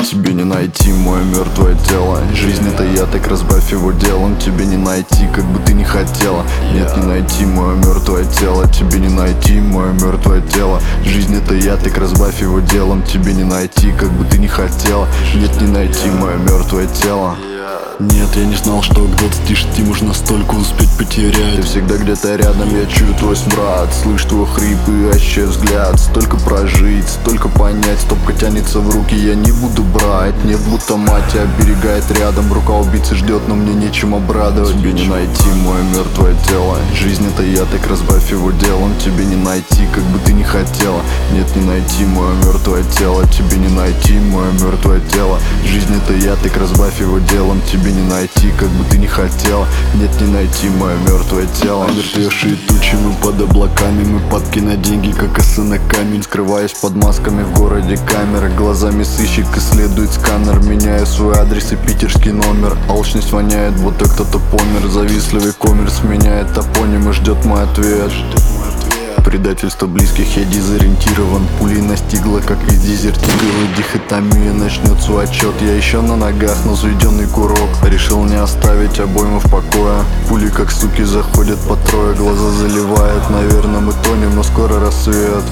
Тебе не найти мое мертвое тело. Жизнь это я, так разбавь его делом. Тебе не найти, как бы ты ни хотела. Нет, не найти мое мертвое тело. Тебе не найти мое мертвое тело. Жизнь это я, так разбавь его делом. Тебе не найти, как бы ты ни хотела. Нет, не найти мое мертвое тело. Нет, я не знал, что к 26 можно столько успеть потерять. Ты всегда где-то рядом, я чую твой смрад. Слышу твой хрип и ощущаю взгляд. Столько прожить, столько понять. Стопка тянется в руки, я не буду брать. Нет, будто мать оберегает рядом. Рука убийцы ждет, но мне нечем обрадовать. Тебе не найти мое мертвое тело. Жизнь это я, так разбавь его делом. Тебе не найти, как бы ты ни хотела. Нет, не найти мое мертвое тело. Тебе не найти мое мертвое тело. Жизнь это я, так разбавь его делом. Тебе не найти, как бы ты ни хотела. Нет, не найти мое мертвое тело. Омертвевшие тучи, мы под облаками. Мы падки на деньги, как осы на камень. Скрываясь под масками в городе камеры. Глазами сыщик исследует сканер. Меняю свой адрес и питерский номер. Алчность воняет, будто кто-то помер. Завистливый коммерс меняет топоним и ждет мой ответ. Предательство близких, я дезориентирован. Пулей настигла, как и дезертировала. Дихотомия, начнет свой отчет. Я еще на ногах, но заведенный курок. Решил не оставить обойму в покое. Пули, как суки, заходят по трое. Глаза заливают, наверное, мы тонем, но скоро рассвет.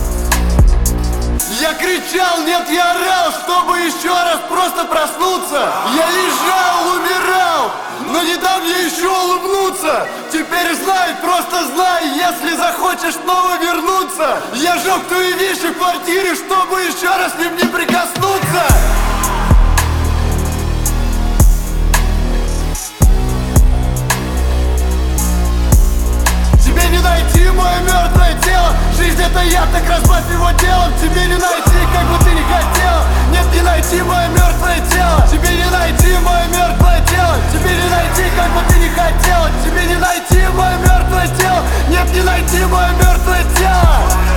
Я кричал, нет, я орал, чтобы еще раз просто проснуться. Я лежал, умирал, но не дам мне еще улыбнуться. Теперь знай, просто знай, если захочешь снова вернуться. Я жег твои вещи в квартире, чтобы еще раз к ним не прикоснуться. Тебе не найти мое мертвое тело. Жизнь это я, так разбавь его делом. Тебе не найти, как бы ты ни хотела. Нет, не найти мое мертвое тело. Тебе не найти мое мертвое тело. Тебе не найти, как бы ты ни хотела. Тебе не найти мое мертвое тело. Нет, не найти мое мертвое тело.